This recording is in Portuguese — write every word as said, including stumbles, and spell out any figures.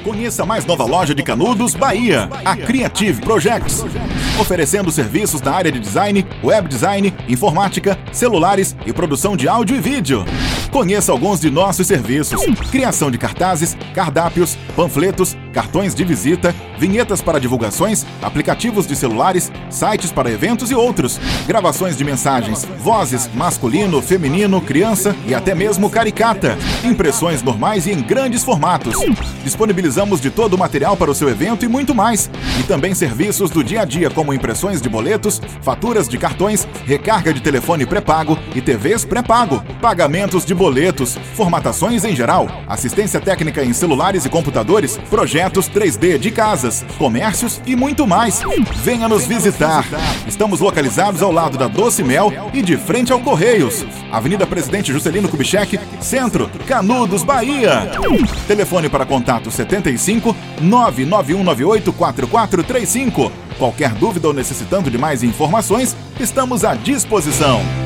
Conheça a mais nova loja de Canudos, Bahia, a Creative Projects. Oferecendo serviços na área de design, web design, informática, celulares e produção de áudio e vídeo. Conheça alguns de nossos serviços: criação de cartazes, cardápios, panfletos, cartões de visita, vinhetas para divulgações, aplicativos de celulares, sites para eventos e outros. Gravações de mensagens, vozes, masculino, feminino, criança e até mesmo caricata. Impressões normais e em grandes formatos. Disponibilizamos de todo o material para o seu evento e muito mais. E também serviços do dia a dia, como impressões de boletos, faturas de cartões, recarga de telefone pré-pago e T Vs pré-pago, pagamentos de boletos, formatações em geral, assistência técnica em celulares e computadores, projetos três D de casas, comércios e muito mais. Venha nos visitar. Estamos localizados ao lado da Doce Mel e de frente ao Correios. Avenida Presidente Juscelino Kubitschek, Centro, Canudos, Bahia. Telefone para contato setenta e cinco, nove nove um nove oito, quatro quatro três cinco. Qualquer dúvida ou necessitando de mais informações, estamos à disposição.